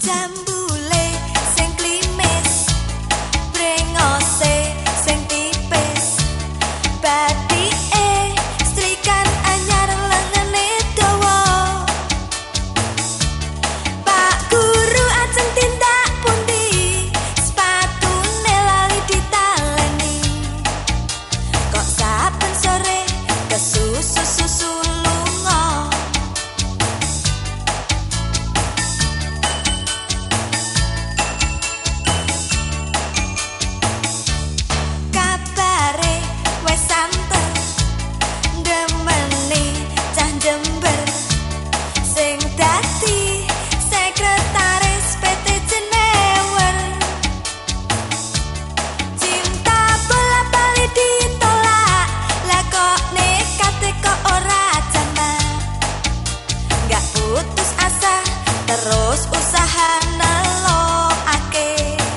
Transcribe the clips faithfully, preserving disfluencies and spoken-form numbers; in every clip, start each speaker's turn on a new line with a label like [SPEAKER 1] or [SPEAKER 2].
[SPEAKER 1] Jambule sing klimis, brengose sing tipis, batike strikan anyar lengene dawa. Pak Guru ajeng tindak pundi, sepatune lali ditaleni. Kok saben sore kesusu-susu lunga. Kabare wes santer, demeni cah Jember, sing dadi sekretaris P T Jenewer. Cinta bola bali ditolak, lah kok nekate kok ora jamak. Gak putus asa, terus usaha nelokake.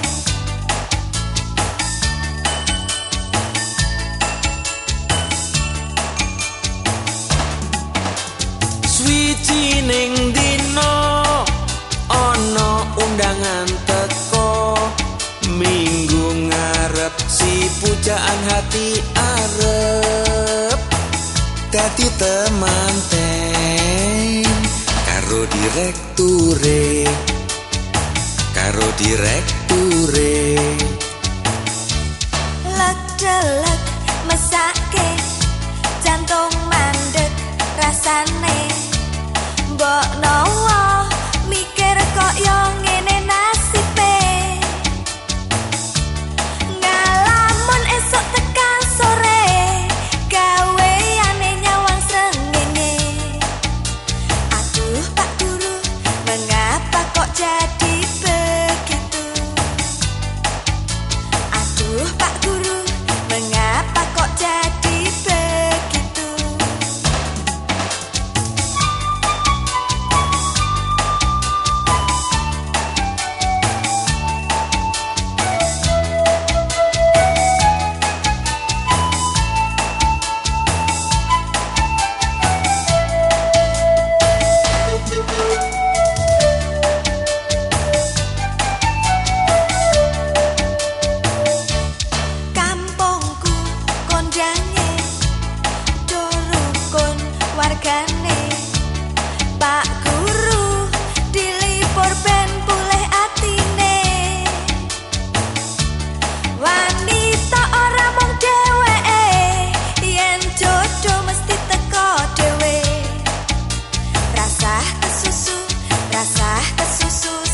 [SPEAKER 2] Swijining dina ana undangan teko, minggu ngarep si pujaan hati arep dadi temanten karo direkture karo direkture
[SPEAKER 1] Lek-delek mesake, jantung mandek rasane. Mbok nowo mikir kok yo ngene nasibe. Ngalamun esok tekan sore, gaweane nyawang srengenge. Aduh Pak Guru, mengapa kok jadi begitu? Aduh Pak Guru, mengapa kok jadi begitu? Kampungku kondange, do rukun wargane. Pak Guru dilipur ben pulih atine. Wanita ora mung dheweke, yen jodoh mesti teko dhewe. Rasah kesusu, rasah kesusu